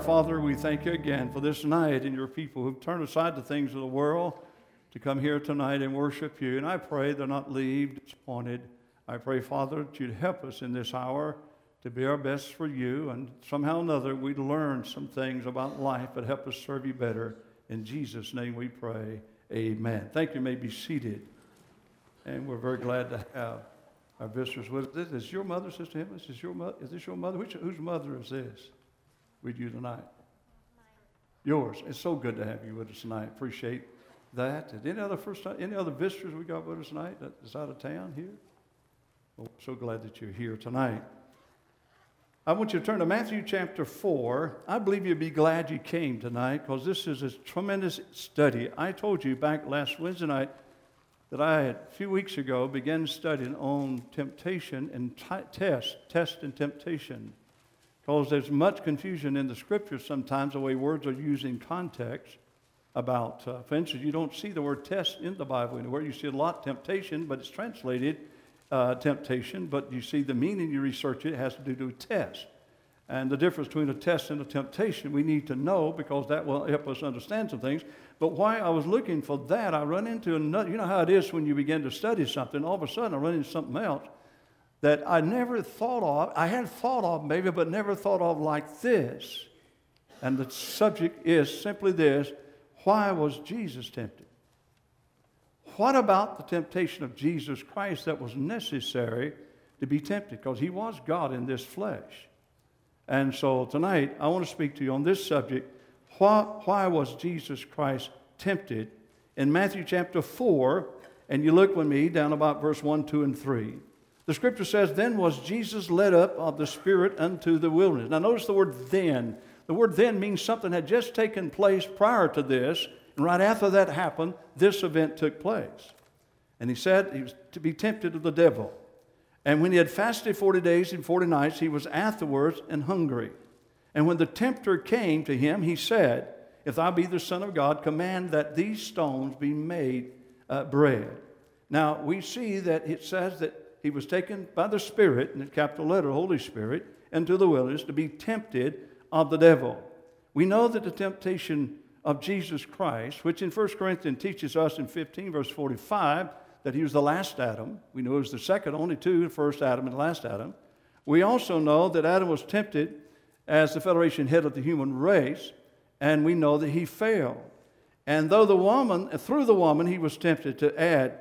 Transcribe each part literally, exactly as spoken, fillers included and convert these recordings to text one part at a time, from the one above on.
Father, we thank you again for this night and your people who've turned aside the things of the world to come here tonight and worship you. And I pray they'll not leave disappointed. I pray, Father, that you'd help us in this hour to be our best for you, and somehow or another we'd learn some things about life that help us serve you better. In Jesus' name we pray, amen. Thank you. You may be seated. And we're very glad to have our visitors with us. This is your mother, Sister Emma? Is this your, mo- is this your mother? Which, whose mother is this with you tonight? Yours. It's so good to have you with us tonight. Appreciate that. And any other first time, any other visitors we got with us tonight that is out of town here? Well, we're so glad that you're here tonight. I want you to turn to Matthew chapter four. I believe you'll be glad you came tonight because this is a tremendous study. I told you back last Wednesday night that I had, a few weeks ago, began studying on temptation and t- test, test and temptation. Because there's much confusion in the Scriptures sometimes, the way words are used in context about, uh, for instance, you don't see the word test in the Bible anywhere. You see a lot temptation, but it's translated uh, temptation, but you see the meaning, you research it, it has to do with test. And the difference between a test and a temptation we need to know because that will help us understand some things. But while I was looking for that, I run into another, you know how it is when you begin to study something, all of a sudden I run into something else that I never thought of, I had thought of maybe, but never thought of like this. And the subject is simply this: why was Jesus tempted? What about the temptation of Jesus Christ that was necessary to be tempted? Because he was God in this flesh. And so tonight, I want to speak to you on this subject. Why, why was Jesus Christ tempted? In Matthew chapter four, and you look with me down about verse one, two, and three. The Scripture says, "Then was Jesus led up of the Spirit unto the wilderness." Now notice the word then. The word then means something had just taken place prior to this, and right after that happened, this event took place. And he said he was to be tempted of the devil. And when he had fasted forty days and forty nights, he was afterwards and hungry. And when the tempter came to him, he said, "If thou be the Son of God, command that these stones be made uh, bread." Now, we see that it says that he was taken by the Spirit, in the capital letter, Holy Spirit, into the wilderness to be tempted of the devil. We know that the temptation of Jesus Christ, which in First Corinthians teaches us in fifteen, verse forty-five, that he was the last Adam. We know he was the second, only two, the first Adam and the last Adam. We also know that Adam was tempted as the Federation head of the human race, and we know that he failed. And though the woman, through the woman, he was tempted to add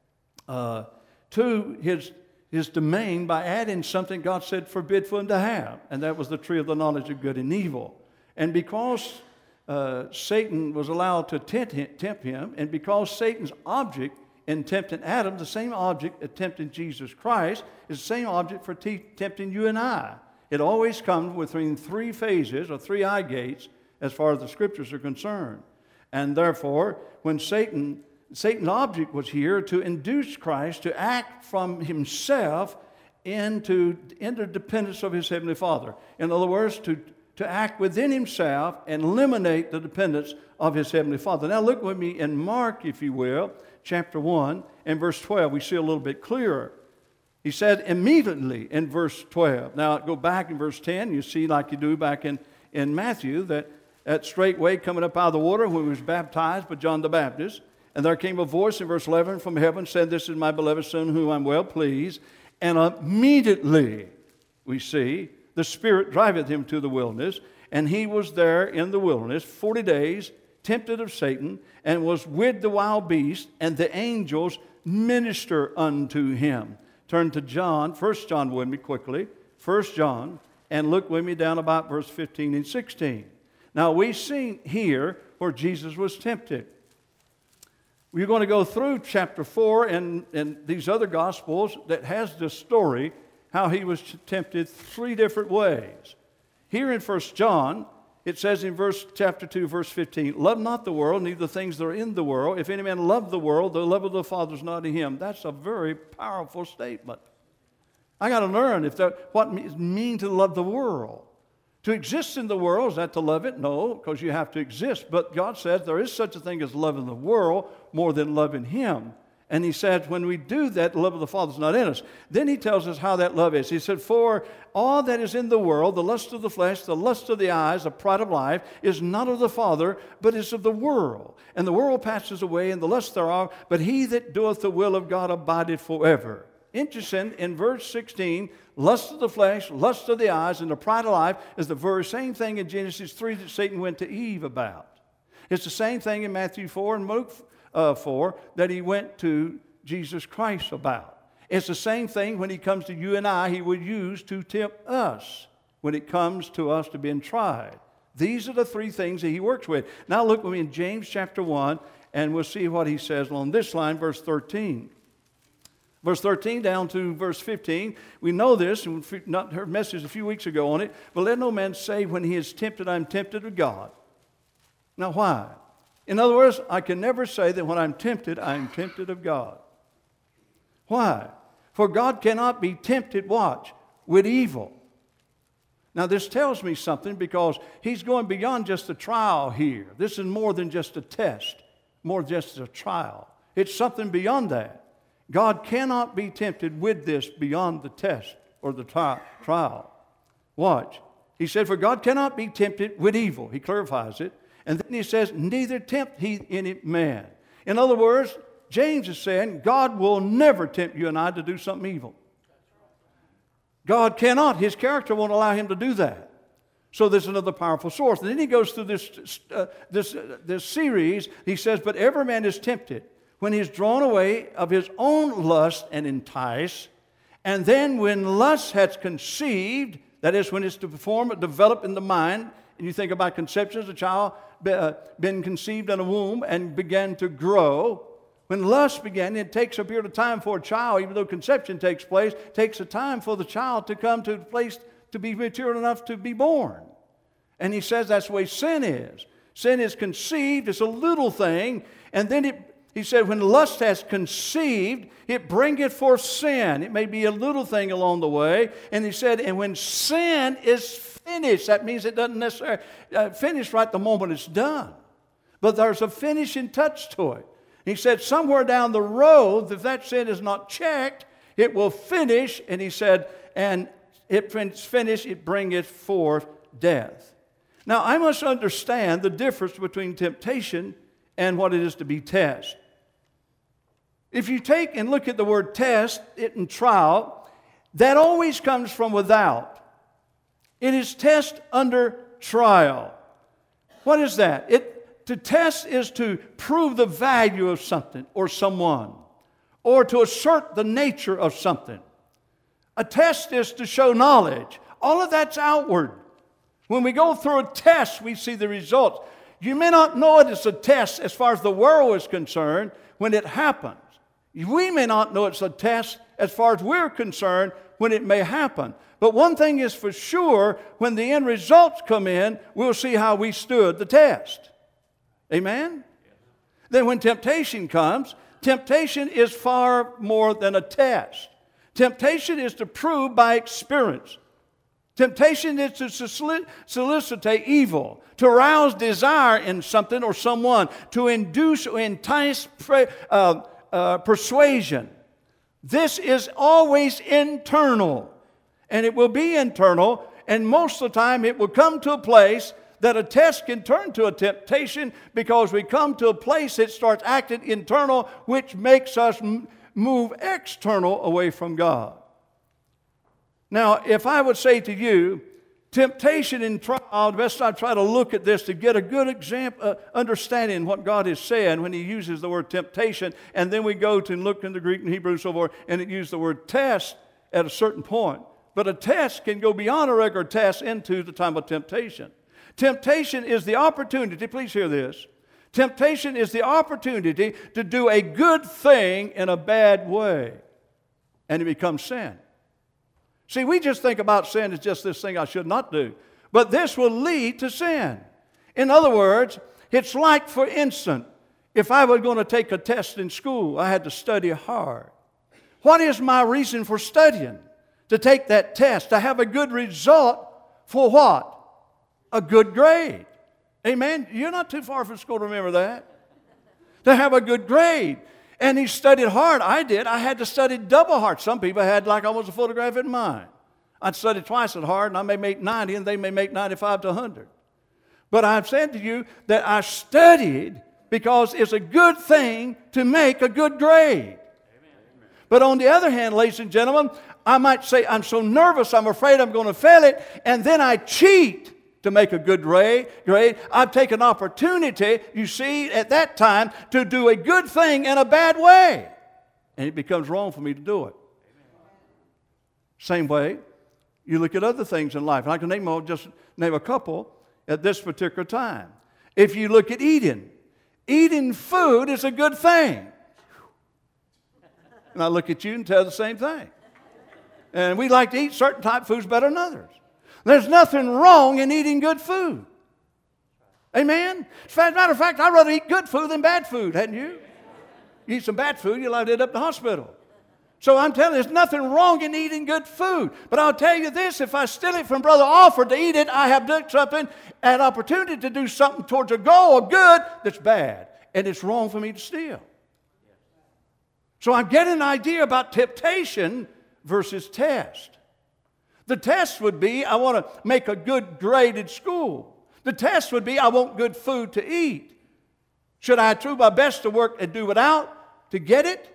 uh, to his, his domain by adding something God said forbid for him to have, and that was the tree of the knowledge of good and evil. And because uh, Satan was allowed to tempt him, tempt him, and because Satan's object in tempting Adam, the same object of tempting Jesus Christ, is the same object for te- tempting you and I. It always comes within three phases or three eye gates as far as the Scriptures are concerned. And therefore, when Satan, Satan's object was here to induce Christ to act from himself into interdependence of his Heavenly Father. In other words, to, to act within himself and eliminate the dependence of his Heavenly Father. Now look with me in Mark, if you will, chapter one and verse twelve. We see a little bit clearer. He said immediately in verse twelve. Now go back in verse ten. You see, like you do back in, in Matthew, that that straightway coming up out of the water when he was baptized by John the Baptist. And there came a voice in verse eleven from heaven, said, "This is my beloved Son, whom I'm well pleased." And immediately, we see, the Spirit driveth him to the wilderness. And he was there in the wilderness forty days, tempted of Satan, and was with the wild beast, and the angels minister unto him. Turn to John, First John with me quickly, First John, and look with me down about verse fifteen and sixteen. Now we see here where Jesus was tempted. We're going to go through chapter four and, and these other Gospels that has this story, how he was tempted three different ways. Here in First John, it says in verse chapter two, verse fifteen, "Love not the world, neither the things that are in the world. If any man love the world, the love of the Father is not in him." That's a very powerful statement. I got to learn if that, what it means to love the world. To exist in the world, is that to love it? No, because you have to exist. But God says there is such a thing as loving the world more than loving him. And he said, when we do that, the love of the Father is not in us. Then he tells us how that love is. He said, for all that is in the world, the lust of the flesh, the lust of the eyes, the pride of life, is not of the Father, but is of the world. And the world passes away, and the lust thereof, but he that doeth the will of God abideth forever. Interesting, in verse sixteen, lust of the flesh, lust of the eyes, and the pride of life is the very same thing in Genesis three that Satan went to Eve about. It's the same thing in Matthew four and Luke uh, four that he went to Jesus Christ about. It's the same thing when he comes to you and I, he would use to tempt us when it comes to us to being tried. These are the three things that he works with. Now look with me in James chapter one, and we'll see what he says along this line, verse thirteen. Verse thirteen down to verse fifteen, we know this, and we've not heard message a few weeks ago on it, but let no man say when he is tempted, I am tempted of God. Now why? In other words, I can never say that when I'm tempted, I am tempted of God. Why? For God cannot be tempted, watch, with evil. Now this tells me something because he's going beyond just a trial here. This is more than just a test, more just a trial. It's something beyond that. God cannot be tempted with this beyond the test or the tri- trial. Watch. He said, for God cannot be tempted with evil. He clarifies it. And then he says, neither tempt he any man. In other words, James is saying, God will never tempt you and I to do something evil. God cannot. His character won't allow him to do that. So there's another powerful source. And then he goes through this, uh, this, uh, this series. He says, but every man is tempted when he is drawn away of his own lust and enticed. And then when lust has conceived, that is when it's to perform, develop in the mind, and you think about conception as a child, uh, been conceived in a womb and began to grow. When lust began, it takes a period of time for a child, even though conception takes place, it takes a time for the child to come to a place to be mature enough to be born. And he says that's the way sin is. Sin is conceived, it's a little thing, and then it He said, when lust has conceived, it bringeth forth sin. It may be a little thing along the way. And he said, and when sin is finished, that means it doesn't necessarily uh, finish right the moment it's done. But there's a finishing touch to it. He said, somewhere down the road, if that sin is not checked, it will finish. And he said, and it finished, it bringeth forth death. Now, I must understand the difference between temptation and what it is to be tested. If you take and look at the word test, it and trial, that always comes from without. It is test under trial. What is that? It, to test is to prove the value of something or someone, or to assert the nature of something. A test is to show knowledge. All of that's outward. When we go through a test, we see the results. You may not know it as a test as far as the world is concerned when it happens. We may not know it's a test as far as we're concerned when it may happen. But one thing is for sure, when the end results come in, we'll see how we stood the test. Amen? Then when temptation comes, temptation is far more than a test. Temptation is to prove by experience. Temptation is to solicitate evil, to arouse desire in something or someone, to induce or entice uh, uh, persuasion. This is always internal, and it will be internal, and most of the time it will come to a place that a test can turn to a temptation because we come to a place that starts acting internal, which makes us m- move external away from God. Now, if I would say to you, temptation and trial, the best I try to look at this to get a good example, uh, understanding what God is saying when He uses the word temptation, and then we go to look in the Greek and Hebrew and so forth, and it uses the word test at a certain point. But a test can go beyond a regular test into the time of temptation. Temptation is the opportunity, please hear this, temptation is the opportunity to do a good thing in a bad way, and it becomes sin. See, we just think about sin as just this thing I should not do. But this will lead to sin. In other words, it's like, for instance, if I was going to take a test in school, I had to study hard. What is my reason for studying? To take that test, to have a good result for what? A good grade. Amen? You're not too far from school to remember that. To have a good grade. And he studied hard. I did. I had to study double hard. Some people had like almost a photograph in mind. I'd study twice as hard, and I may make ninety, and they may make ninety-five to one hundred. But I've said to you that I studied because it's a good thing to make a good grade. Amen. But on the other hand, ladies and gentlemen, I might say, I'm so nervous, I'm afraid I'm going to fail it, and then I cheat to make a good grade. I've taken opportunity, you see, at that time, to do a good thing in a bad way. And it becomes wrong for me to do it. Same way, you look at other things in life. And I can name, I'll just name a couple at this particular time. If you look at eating, eating food is a good thing. And I look at you and tell the same thing. And we like to eat certain type of foods better than others. There's nothing wrong in eating good food. Amen? As a matter of fact, I'd rather eat good food than bad food, hadn't you? You eat some bad food, you'll have to end up in the hospital. So I'm telling you, there's nothing wrong in eating good food. But I'll tell you this, if I steal it from Brother Alford to eat it, I have done something, an opportunity to do something towards a goal of good that's bad. And it's wrong for me to steal. So I'm getting an idea about temptation versus test. The test would be, I want to make a good grade at school. The test would be, I want good food to eat. Should I do my best to work and do without to get it?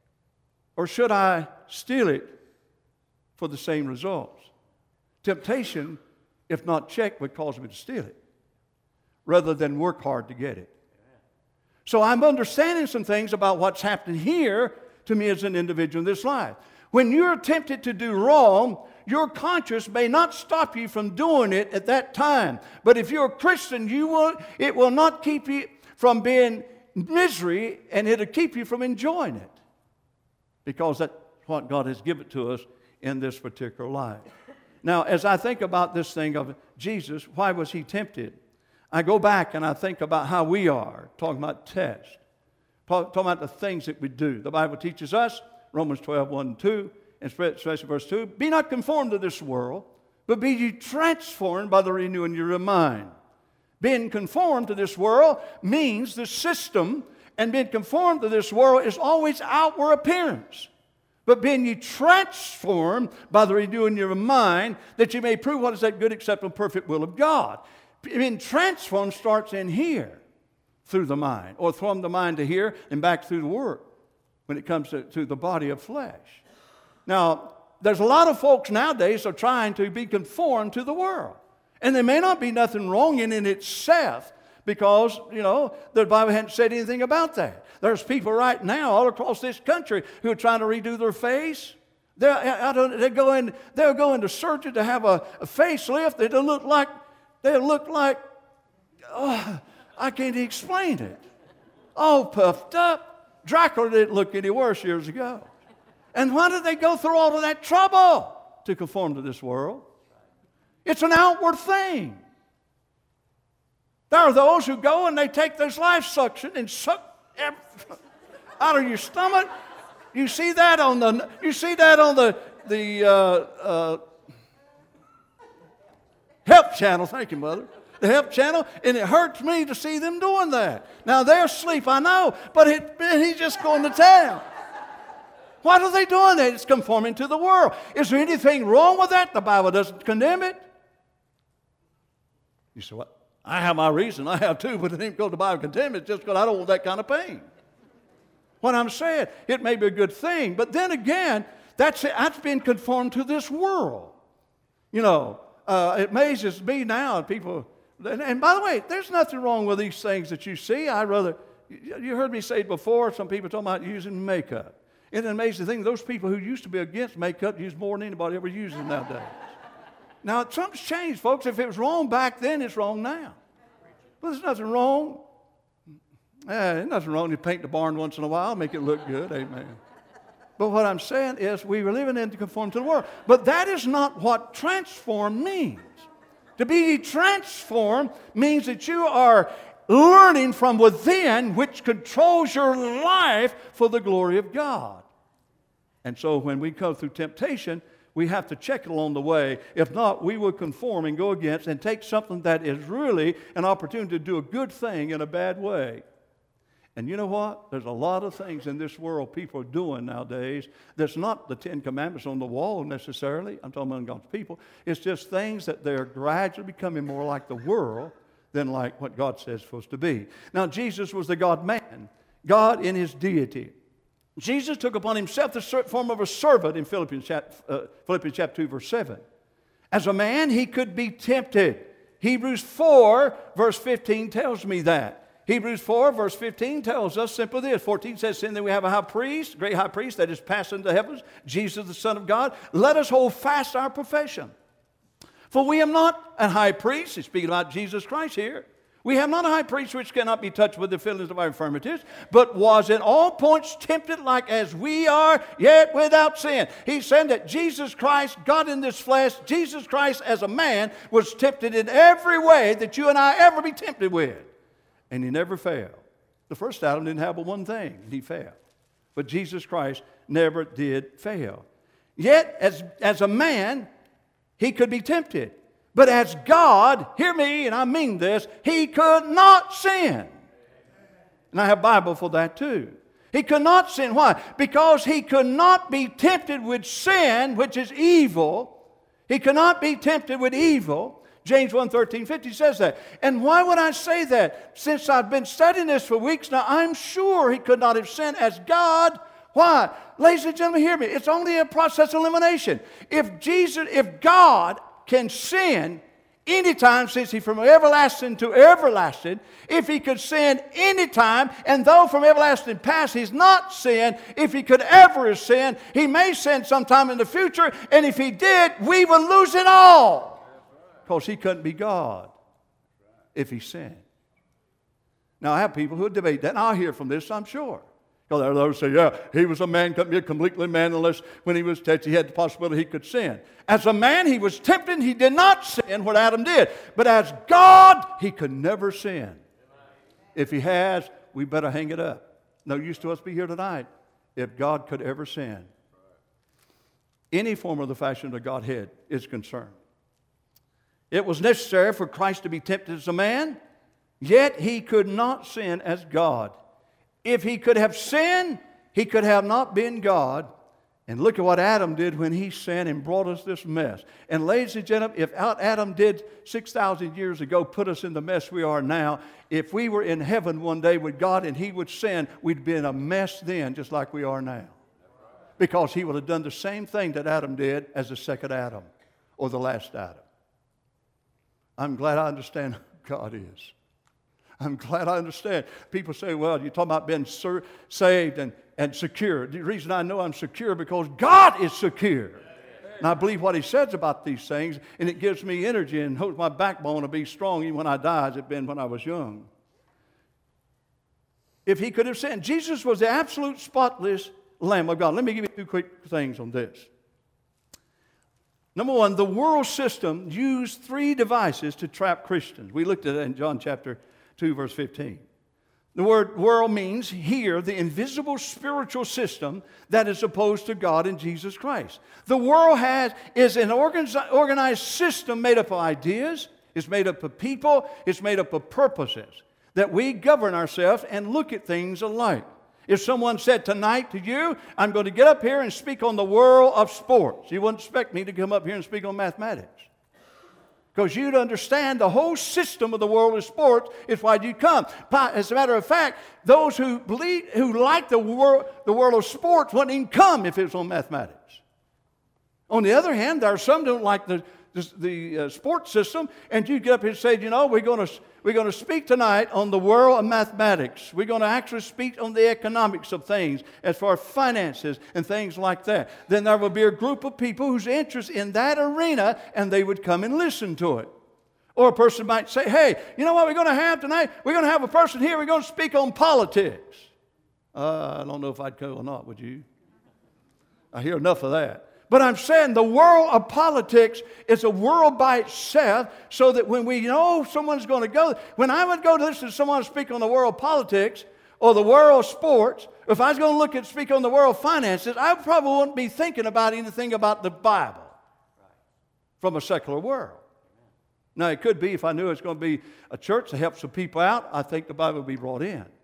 Or should I steal it for the same results? Temptation, if not checked, would cause me to steal it rather than work hard to get it. So I'm understanding some things about what's happening here to me as an individual in this life. When you're tempted to do wrong, your conscience may not stop you from doing it at that time. But if you're a Christian, you will, it will not keep you from being misery, and it'll keep you from enjoying it. Because that's what God has given to us in this particular life. Now, as I think about this thing of Jesus, why was he tempted? I go back and I think about how we are, talking about tests, talking about the things that we do. The Bible teaches us, Romans twelve, one and two, and especially verse two, be not conformed to this world, but be ye transformed by the renewing of your mind. Being conformed to this world means the system, and being conformed to this world is always outward appearance. But being ye transformed by the renewing of your mind, that you may prove what is that good, acceptable, perfect will of God. Being transformed starts in here, through the mind, or from the mind to here and back through the work when it comes to, to the body of flesh. Now, there's a lot of folks nowadays are trying to be conformed to the world. And there may not be nothing wrong in it itself, because, you know, the Bible hasn't said anything about that. There's people right now all across this country who are trying to redo their face. They're, they're, going, they're going to surgery to have a, a facelift that'll look like, they'll look like, oh, I can't explain it. All puffed up. Dracula didn't look any worse years ago. And why did they go through all of that trouble to conform to this world? It's an outward thing. There are those who go and they take this life suction and suck out of your stomach. You see that on the you see that on the the uh, uh, Help Channel. Thank you, Mother. The Help Channel, and it hurts me to see them doing that. Now they're asleep, I know, but it, he's just going to town. Why are they doing that? It's conforming to the world. Is there anything wrong with that? The Bible doesn't condemn it. You say, what? I have my reason. I have too, but it ain't because the Bible condemns it, just because I don't want that kind of pain. What I'm saying, it may be a good thing, but then again, that's, that's been conformed to this world. You know, uh, it amazes me now, people, and, and by the way, there's nothing wrong with these things that you see. I rather, you heard me say it before, some people talking about using makeup. It's an amazing thing. Those people who used to be against makeup use more than anybody ever uses nowadays. Now, something's changed, folks. If it was wrong back then, it's wrong now. But there's nothing wrong. Eh, there's nothing wrong. You paint the barn once in a while, make it look good. Amen. But what I'm saying is we were living in to conform to the world. But that is not what transform means. To be transformed means that you are learning from within, which controls your life for the glory of God. And so when we come through temptation, we have to check it along the way. If not, we will conform and go against and take something that is really an opportunity to do a good thing in a bad way. And you know what? There's a lot of things in this world people are doing nowadays that's not the Ten Commandments on the wall necessarily. I'm talking about God's people. It's just things that they're gradually becoming more like the world than like what God says is supposed to be. Now, Jesus was the God-man, God in his deity. Jesus took upon himself the form of a servant in Philippians chapter, uh, Philippians chapter two, verse seven. As a man, he could be tempted. Hebrews four, verse fifteen tells me that. Hebrews four, verse fifteen tells us simply this. fourteen says, "Seeing that we have a high priest, great high priest that is passed into the heavens, Jesus the Son of God, let us hold fast our profession. For we have not a high priest," he's speaking about Jesus Christ here. "We have not a high priest which cannot be touched with the feelings of our infirmities, but was in all points tempted like as we are, yet without sin." He's saying that Jesus Christ, God in this flesh, Jesus Christ as a man, was tempted in every way that you and I ever be tempted with. And he never failed. The first Adam didn't have but one thing, and he failed. But Jesus Christ never did fail. Yet, as, as a man, he could be tempted. But as God, hear me, and I mean this, he could not sin. And I have a Bible for that too. He could not sin. Why? Because he could not be tempted with sin, which is evil. He could not be tempted with evil. James one, thirteen, fifty says that. And why would I say that? Since I've been studying this for weeks now, I'm sure he could not have sinned as God. Why? Ladies and gentlemen, hear me. It's only a process of elimination. If Jesus, if God can sin anytime, since he from everlasting to everlasting, if he could sin anytime, and though from everlasting past he's not sinned, if he could ever have sinned, he may sin sometime in the future, and if he did, we would lose it all. Because he couldn't be God if he sinned. Now, I have people who debate that, and I'll hear from this, I'm sure. Because there are those who say, yeah, he was a man, couldn't be a completely man unless when he was tested, he had the possibility he could sin. As a man, he was tempted, he did not sin what Adam did. But as God, he could never sin. If he has, we better hang it up. No use to us be here tonight if God could ever sin. Any form of the fashion of the Godhead is concerned. It was necessary for Christ to be tempted as a man, yet he could not sin as God. If he could have sinned, he could have not been God. And look at what Adam did when he sinned and brought us this mess. And ladies and gentlemen, if Adam did six thousand years ago put us in the mess we are now, if we were in heaven one day with God and he would sin, we'd be in a mess then just like we are now. Because he would have done the same thing that Adam did as the second Adam or the last Adam. I'm glad I understand who God is. I'm glad I understand. People say, well, you're talking about being ser- saved and, and secure. The reason I know I'm secure because God is secure. And I believe what he says about these things, and it gives me energy and holds my backbone to be strong even when I die as it been when I was young. If he could have sinned, Jesus was the absolute spotless Lamb of God. Let me give you two quick things on this. Number one, the world system used three devices to trap Christians. We looked at it in John chapter two, verse fifteen. The word world means here the invisible spiritual system that is opposed to God and Jesus Christ. The world has is an organized, organized system made up of ideas, it's made up of people, it's made up of purposes that we govern ourselves and look at things alike. If someone said tonight to you, I'm going to get up here and speak on the world of sports, you wouldn't expect me to come up here and speak on mathematics. Because you'd understand the whole system of the world of sports is why you come. As a matter of fact, those who believe, who like the world, the world of sports wouldn't even come if it was on mathematics. On the other hand, there are some who don't like the, the, the uh, sports system, and you get up here and say, you know, we're going to we're going to speak tonight on the world of mathematics. We're going to actually speak on the economics of things as far as finances and things like that. Then there will be a group of people whose interest in that arena, and they would come and listen to it. Or a person might say, hey, you know what we're going to have tonight? We're going to have a person here, we're going to speak on politics. Uh, I don't know if I'd go or not, would you? I hear enough of that. But I'm saying the world of politics is a world by itself, so that when we know someone's going to go, when I would go to listen to someone speak on the world of politics or the world of sports, if I was going to look at speak on the world of finances, I probably wouldn't be thinking about anything about the Bible from a secular world. Now, it could be if I knew it's going to be a church that helps some people out, I think the Bible would be brought in.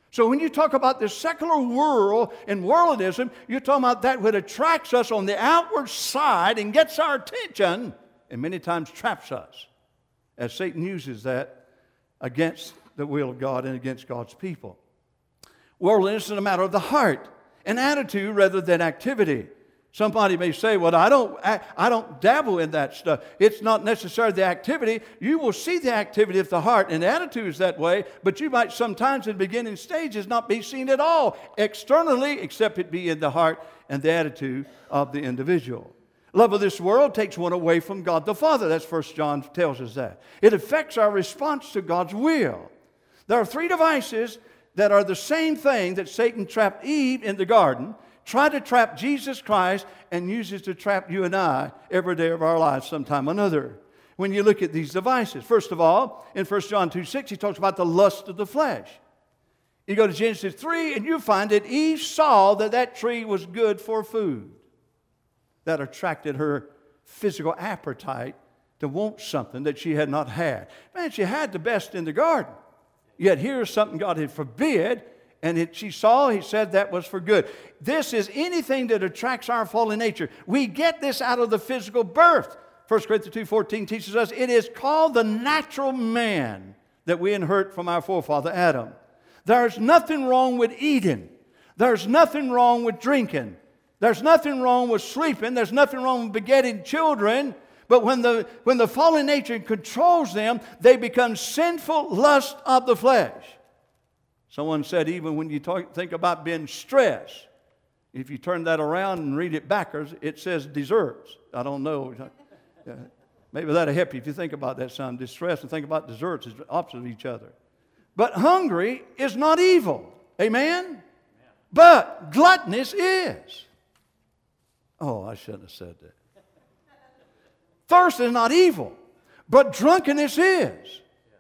So when you talk about this secular world and worldism, you're talking about that which attracts us on the outward side and gets our attention and many times traps us, as Satan uses that against the will of God and against God's people. Worldliness is a matter of the heart, an attitude rather than activity. Somebody may say, well, I don't, I, I don't dabble in that stuff. It's not necessarily the activity. You will see the activity of the heart, and the attitude is that way, but you might sometimes in the beginning stages not be seen at all externally, except it be in the heart and the attitude of the individual. Love of this world takes one away from God the Father. That's First John tells us that. It affects our response to God's will. There are three devices that are the same thing that Satan trapped Eve in the garden, tried to trap Jesus Christ, and uses to trap you and I every day of our lives sometime or another. When you look at these devices, first of all, in First John two six, he talks about the lust of the flesh. You go to Genesis three, and you find that Eve saw that that tree was good for food. That attracted her physical appetite to want something that she had not had. Man, she had the best in the garden. Yet here's something God had forbid, and it, she saw, he said that was for good. This is anything that attracts our fallen nature. We get this out of the physical birth. First Corinthians two fourteen teaches us it is called the natural man that we inherit from our forefather Adam. There's nothing wrong with eating. There's nothing wrong with drinking. There's nothing wrong with sleeping. There's nothing wrong with begetting children. But when the, when the fallen nature controls them, they become sinful lust of the flesh. Someone said even when you talk, think about being stressed, if you turn that around and read it backwards, it says desserts. I don't know. Maybe that'll help you if you think about that, son. Distress and think about desserts as opposite of each other. But hungry is not evil. Amen? Amen. But gluttonous is. Oh, I shouldn't have said that. Thirst is not evil, but drunkenness is.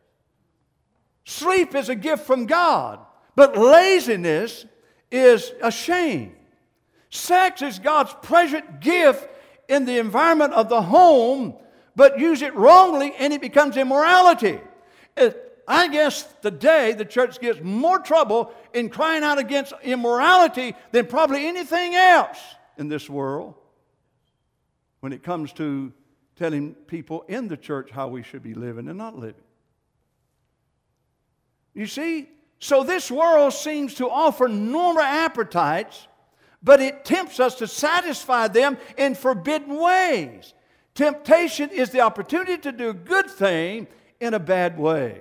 Sleep is a gift from God, but laziness is a shame. Sex is God's pleasant gift in the environment of the home, but use it wrongly and it becomes immorality. It, I guess today the church gets more trouble in crying out against immorality than probably anything else in this world when it comes to telling people in the church how we should be living and not living. You see, so this world seems to offer normal appetites, but it tempts us to satisfy them in forbidden ways. Temptation is the opportunity to do a good thing in a bad way.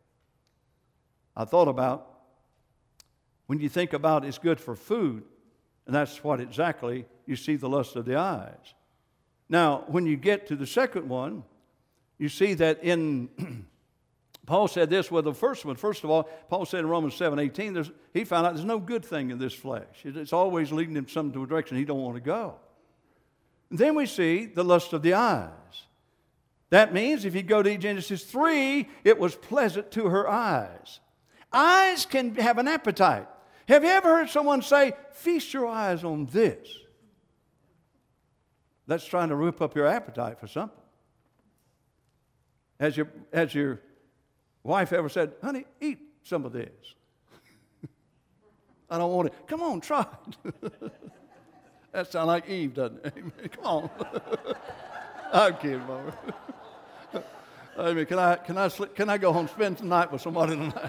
I thought about when you think about it's good for food, and that's what exactly you see the lust of the eyes. Now, when you get to the second one, you see that in, Paul said this with the first one. First of all, Paul said in Romans seven eighteen, there's, he found out there's no good thing in this flesh. It's always leading him some to a direction he don't want to go. And then we see the lust of the eyes. That means if you go to Genesis three, it was pleasant to her eyes. Eyes can have an appetite. Have you ever heard someone say, feast your eyes on this? That's trying to whip up your appetite for something. Has your, has your wife ever said, honey, eat some of this? I don't want it. Come on, try it. That sounds like Eve, doesn't it? Amen. Come on. I'm kidding, Mama. Amen. Can I, can, I slip, can I go home and spend the night with somebody tonight?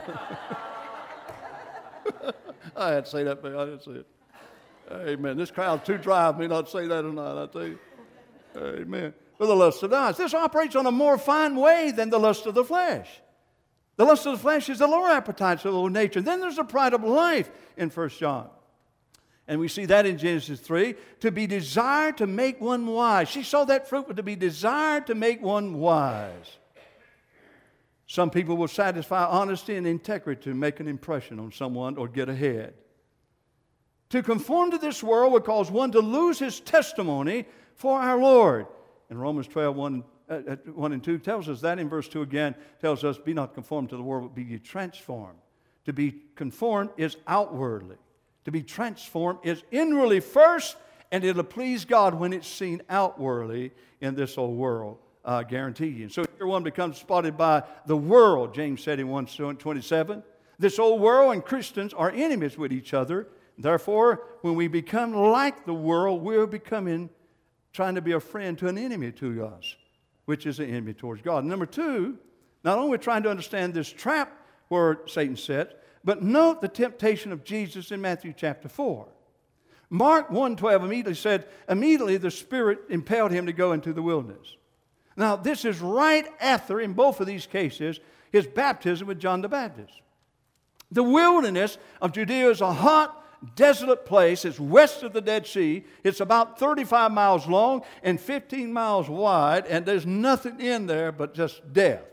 I had to say that, but I didn't say it. Amen. This crowd's too dry of me not to say that tonight, I tell you. Amen. For the lust of the eyes. This operates on a more fine way than the lust of the flesh. The lust of the flesh is the lower appetites of the lower nature. Then there's the pride of life in First John. And we see that in Genesis three, to be desired to make one wise. She saw that fruit was to be desired to make one wise. Some people will satisfy honesty and integrity to make an impression on someone or get ahead. To conform to this world would cause one to lose his testimony for our Lord. And Romans twelve, one, uh, one and two tells us that. In verse two again tells us, be not conformed to the world, but be ye transformed. To be conformed is outwardly. To be transformed is inwardly first, and it'll please God when it's seen outwardly in this old world. I guarantee you. So here one becomes spotted by the world. James said in one twenty-seven, This old world and Christians are enemies with each other. Therefore, when we become like the world, we're becoming, trying to be a friend to an enemy to us, which is an enemy towards God. And number two, not only are we trying to understand this trap where Satan sits, but note the temptation of Jesus in Matthew chapter four. Mark one twelve immediately said, immediately the Spirit impelled him to go into the wilderness. Now, this is right after, in both of these cases, his baptism with John the Baptist. The wilderness of Judea is a hot, desolate place. It's west of the Dead Sea. It's about thirty-five miles long and fifteen miles wide, and there's nothing in there but just death.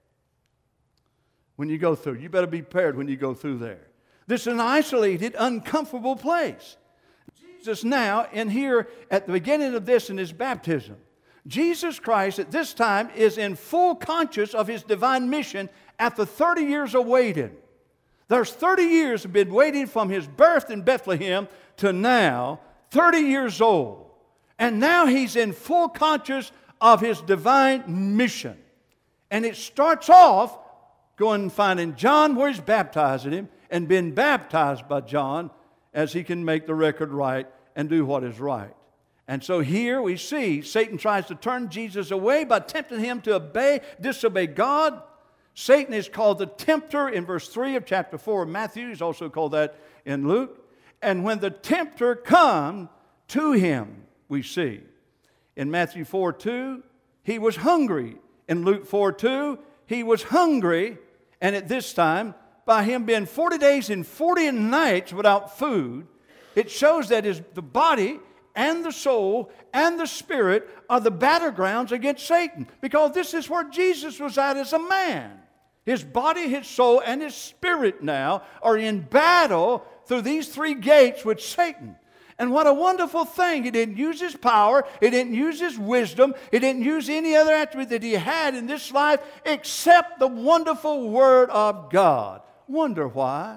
When you go through, you better be prepared when you go through there. This is an isolated, uncomfortable place. Jesus now, and here at the beginning of this in his baptism, Jesus Christ at this time is in full conscious of his divine mission after thirty years of waiting. There's thirty years have been waiting from his birth in Bethlehem to now, thirty years old. And now he's in full conscious of his divine mission. And it starts off going and finding John where he's baptizing him and being baptized by John as he can make the record right and do what is right. And so here we see Satan tries to turn Jesus away by tempting him to obey, disobey God. Satan is called the tempter in verse three of chapter four of Matthew. He's also called that in Luke. And when the tempter come to him, we see in Matthew four two, he was hungry. In Luke four two, he was hungry. And at this time, by him being forty days and forty nights without food, it shows that his, the body and the soul and the spirit are the battlegrounds against Satan. Because this is where Jesus was at as a man. His body, his soul, and his spirit now are in battle through these three gates with Satan. And what a wonderful thing. He didn't use his power. He didn't use his wisdom. He didn't use any other attribute that he had in this life except the wonderful Word of God. Wonder why?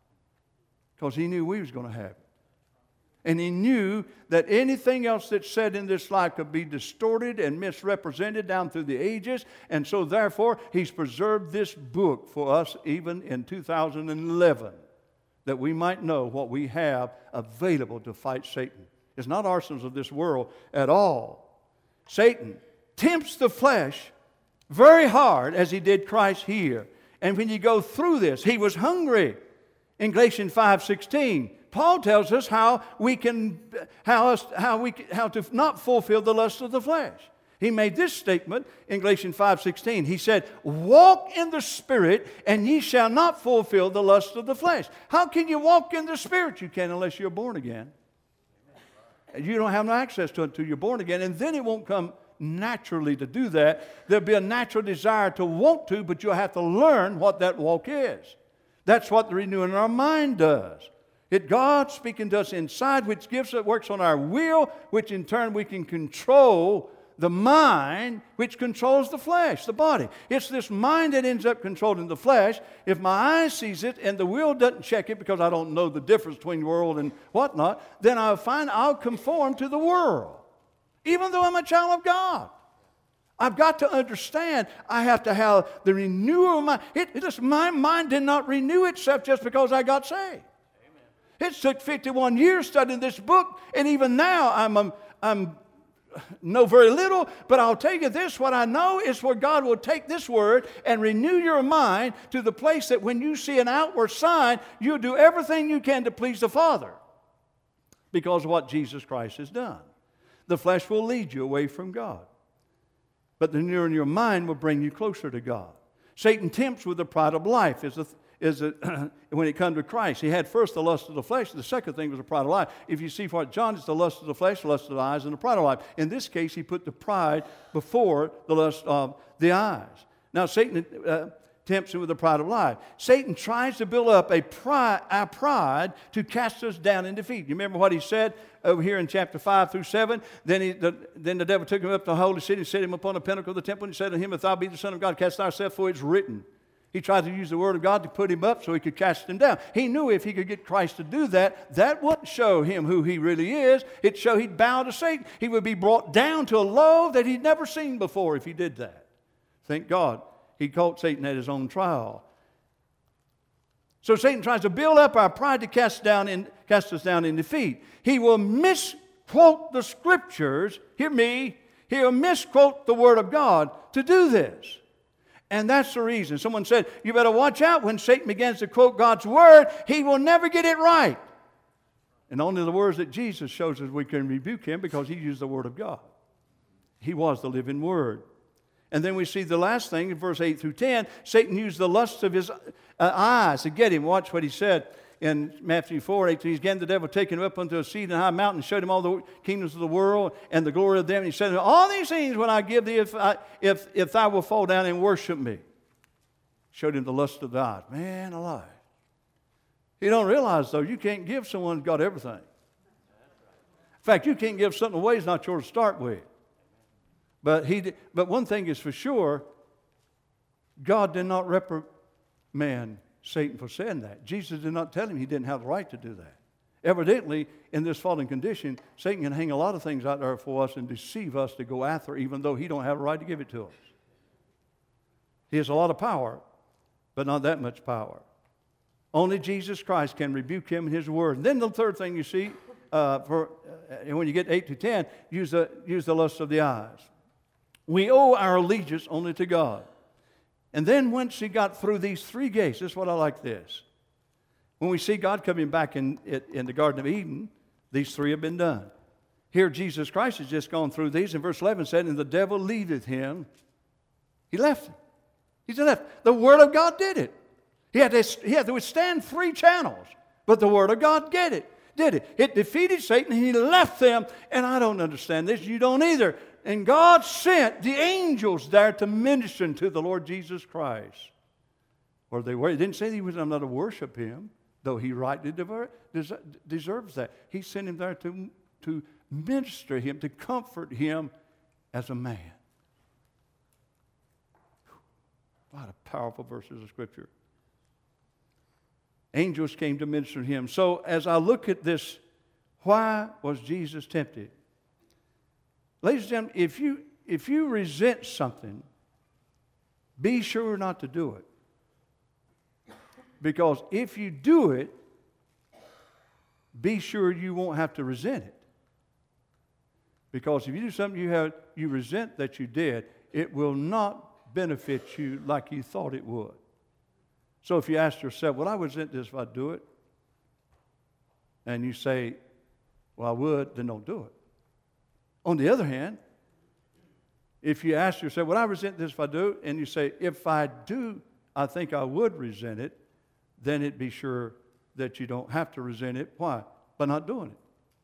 Because he knew we was going to have it. And he knew that anything else that's said in this life could be distorted and misrepresented down through the ages. And so therefore, he's preserved this book for us even in two thousand eleven. That we might know what we have available to fight Satan. It's not arsenals of this world at all. Satan tempts the flesh very hard as he did Christ here. And when you go through this, he was hungry. In Galatians five sixteen, Paul tells us how we can, how, us, how we, how to not fulfill the lust of the flesh. He made this statement in Galatians five sixteen. He said, walk in the Spirit, and ye shall not fulfill the lust of the flesh. How can you walk in the Spirit? You can't unless you're born again. You don't have no access to it until you're born again, and then it won't come naturally to do that. There'll be a natural desire to want to, but you'll have to learn what that walk is. That's what the renewing of our mind does. It God speaking to us inside, which gives it works on our will, which in turn we can control the mind, which controls the flesh, the body. It's this mind that ends up controlling the flesh. If my eye sees it and the will doesn't check it because I don't know the difference between the world and whatnot, then I'll find I'll conform to the world, even though I'm a child of God. I've got to understand I have to have the renewal of my it, it just, my mind did not renew itself just because I got saved. It took fifty-one years studying this book, and even now I'm, I'm, I'm know very little, but I'll tell you this, what I know is where God will take this word and renew your mind to the place that when you see an outward sign, you'll do everything you can to please the Father because of what Jesus Christ has done. The flesh will lead you away from God, but the renewing of your mind will bring you closer to God. Satan tempts with the pride of life is a is it, when it comes to Christ. He had first the lust of the flesh. The second thing was the pride of life. If you see what John, it's the lust of the flesh, the lust of the eyes, and the pride of life. In this case, he put the pride before the lust of the eyes. Now, Satan uh, tempts him with the pride of life. Satan tries to build up a pride, a pride to cast us down in defeat. You remember what he said over here in chapter five through seven? Then, he, the, then the devil took him up to the holy city and set him upon the pinnacle of the temple and said to him, if thou be the Son of God, cast thyself, for it's written. He tried to use the Word of God to put him up so he could cast him down. He knew if he could get Christ to do that, that wouldn't show him who he really is. It'd show he'd bow to Satan. He would be brought down to a low that he'd never seen before if he did that. Thank God he caught Satan at his own trial. So Satan tries to build up our pride to cast, down in, cast us down in defeat. He will misquote the Scriptures. Hear me. He'll misquote the Word of God to do this. And that's the reason. Someone said, you better watch out when Satan begins to quote God's Word. He will never get it right. And only the words that Jesus shows us we can rebuke him because he used the Word of God. He was the living Word. And then we see the last thing in verse eight through ten. Satan used the lust of his uh, eyes to get him. Watch what he said in Matthew four eighteen. Again, the devil taken him up unto a seat in a high mountain and showed him all the kingdoms of the world and the glory of them. And he said, all these things will I give thee if, I, if, if thou wilt fall down and worship me. Showed him the lust of the eyes. Man alive. You don't realize, though, you can't give someone who's got everything. In fact, you can't give something away that's not yours to start with. But he, did, but one thing is for sure, God did not reprimand Satan for saying that. Jesus did not tell him he didn't have the right to do that. Evidently, in this fallen condition, Satan can hang a lot of things out there for us and deceive us to go after, even though he don't have a right to give it to us. He has a lot of power, but not that much power. Only Jesus Christ can rebuke him in his word. And then the third thing you see, uh, for, uh, when you get eight to ten, use the, use the lust of the eyes. We owe our allegiance only to God. And then once he got through these three gates, this is what I like this. When we see God coming back in, in the Garden of Eden, these three have been done. Here Jesus Christ has just gone through these. And verse eleven said, and the devil leadeth him. He left him. He said, left. The Word of God did it. He had, to, he had to withstand three channels, but the Word of God did it. Did it. It defeated Satan, and he left them. And I don't understand this. You don't either. And God sent the angels there to minister to the Lord Jesus Christ. Or they were. He didn't say he was not to worship him, though he rightly deserves that. He sent him there to, to minister him, to comfort him as a man. What a powerful verses of Scripture. Angels came to minister to him. So as I look at this, why was Jesus tempted? Ladies and gentlemen, if you, if you resent something, be sure not to do it. Because if you do it, be sure you won't have to resent it. Because if you do something you, have, you resent that you did, it will not benefit you like you thought it would. So if you ask yourself, well, I resent this if I do it, and you say, well, I would, then don't do it. On the other hand, if you ask yourself, well, I resent this if I do, and you say, if I do, I think I would resent it, then it be sure that you don't have to resent it. Why? By not doing it.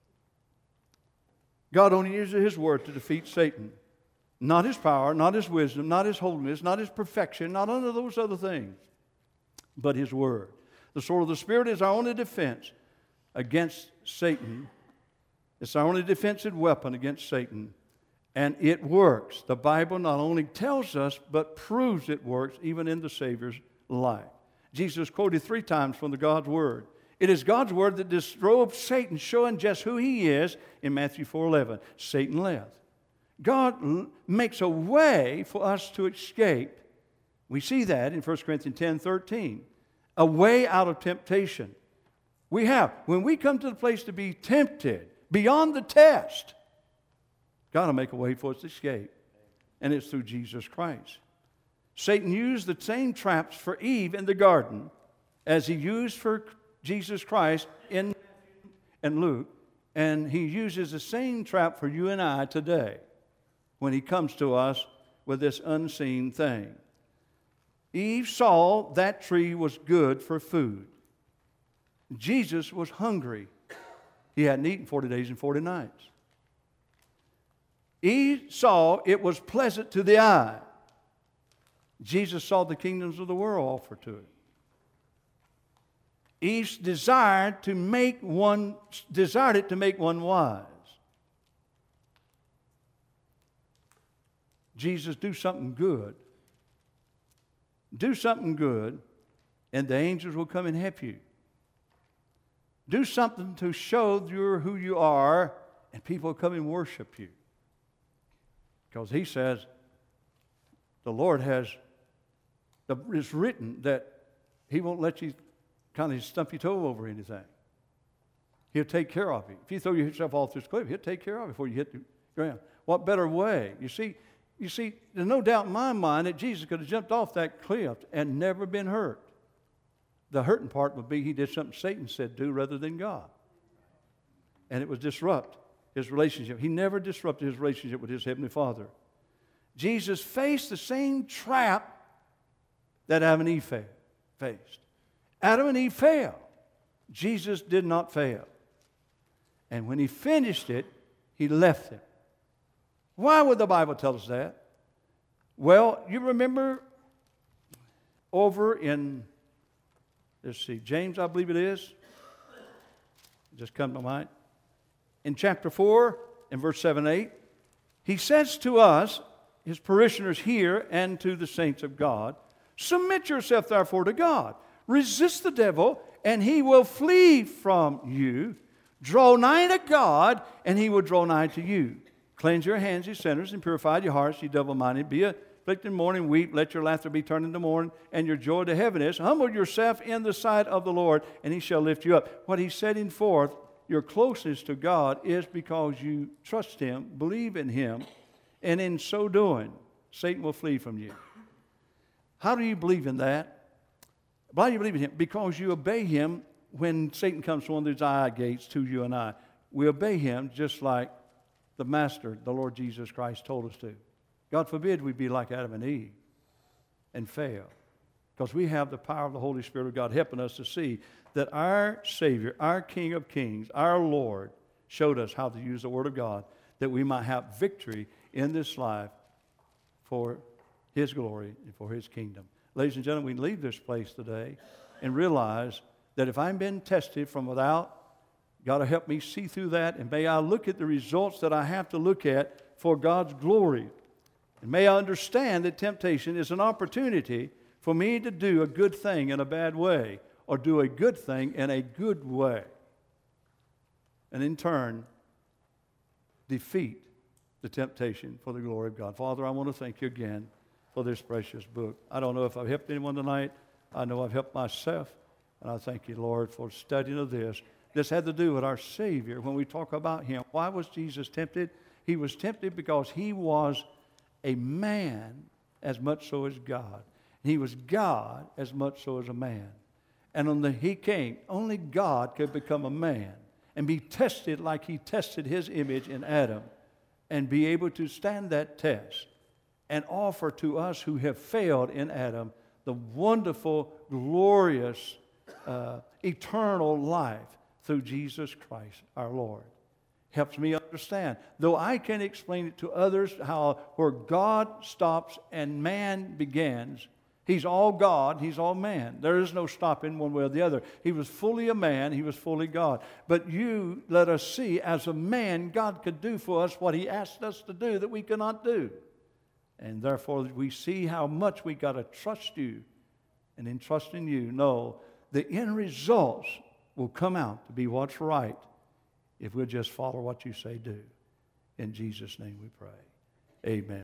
God only uses His Word to defeat Satan. Not His power, not His wisdom, not His holiness, not His perfection, not none of those other things, but His Word. The sword of the Spirit is our only defense against Satan. It's our only defensive weapon against Satan. And it works. The Bible not only tells us, but proves it works even in the Savior's life. Jesus quoted three times from the God's Word. It is God's Word that drove Satan, showing just who he is in Matthew four eleven. Satan left. God l- makes a way for us to escape. We see that in First Corinthians ten thirteen. A way out of temptation. We have. When we come to the place to be tempted, beyond the test, God will make a way for us to escape. And it's through Jesus Christ. Satan used the same traps for Eve in the garden as he used for Jesus Christ in Matthew and Luke. And he uses the same trap for you and I today when he comes to us with this unseen thing. Eve saw that tree was good for food. Jesus was hungry. He hadn't eaten forty days and forty nights. Eve saw it was pleasant to the eye. Jesus saw the kingdoms of the world offered to it. Eve desired to make one, desired it to make one wise. Jesus, do something good. Do something good, and the angels will come and help you. Do something to show you who you are, and people will come and worship you. Because he says, the Lord has, it's written that he won't let you kind of stump your toe over anything. He'll take care of you. If you throw yourself off this cliff, He'll take care of you before you hit the ground. What better way? You see, you see, there's no doubt in my mind that Jesus could have jumped off that cliff and never been hurt. The hurting part would be He did something Satan said do rather than God. And it would disrupt His relationship. He never disrupted His relationship with His Heavenly Father. Jesus faced the same trap that Adam and Eve faced. Adam and Eve failed. Jesus did not fail. And when He finished it, He left them. Why would the Bible tell us that? Well, you remember over in, let's see, James, I believe it is. Just come to mind. In chapter four, in verse seven, eight, he says to us, His parishioners here, and to the saints of God, submit yourself therefore to God. Resist the devil, and he will flee from you. Draw nigh to God, and He will draw nigh to you. Cleanse your hands, ye sinners, and purify your hearts, ye double-minded. Be afflicted in mourning, weep. Let your laughter be turned into mourning, and your joy to heaviness. Humble yourself in the sight of the Lord, and He shall lift you up. What He's setting forth, your closeness to God, is because you trust Him, believe in Him, and in so doing, Satan will flee from you. How do you believe in that? Why do you believe in Him? Because you obey Him when Satan comes to one of these eye gates to you and I. We obey Him just like the Master, the Lord Jesus Christ, told us to. God forbid we be like Adam and Eve and fail. Because we have the power of the Holy Spirit of God helping us to see that our Savior, our King of Kings, our Lord, showed us how to use the Word of God that we might have victory in this life for His glory and for His kingdom. Ladies and gentlemen, we leave this place today and realize that if I'm being tested from without, God will help me see through that, and may I look at the results that I have to look at for God's glory. And may I understand that temptation is an opportunity for me to do a good thing in a bad way, or do a good thing in a good way, and in turn, defeat the temptation for the glory of God. Father, I want to thank You again for this precious book. I don't know if I've helped anyone tonight. I know I've helped myself. And I thank You, Lord, for studying of this. This had to do with our Savior when we talk about Him. Why was Jesus tempted? He was tempted because He was a man as much so as God. He was God as much so as a man. And on the, He came, only God could become a man and be tested like He tested His image in Adam, and be able to stand that test and offer to us who have failed in Adam the wonderful, glorious, uh, eternal life through Jesus Christ our Lord. Helps me understand. Though I can explain it to others how where God stops and man begins, He's all God, He's all man. There is no stopping one way or the other. He was fully a man, He was fully God. But You let us see, as a man, God could do for us what He asked us to do that we cannot do. And therefore, we see how much we got to trust You. And in trusting You, know the end results will come out to be what's right if we'll just follow what You say do. In Jesus' name we pray. Amen.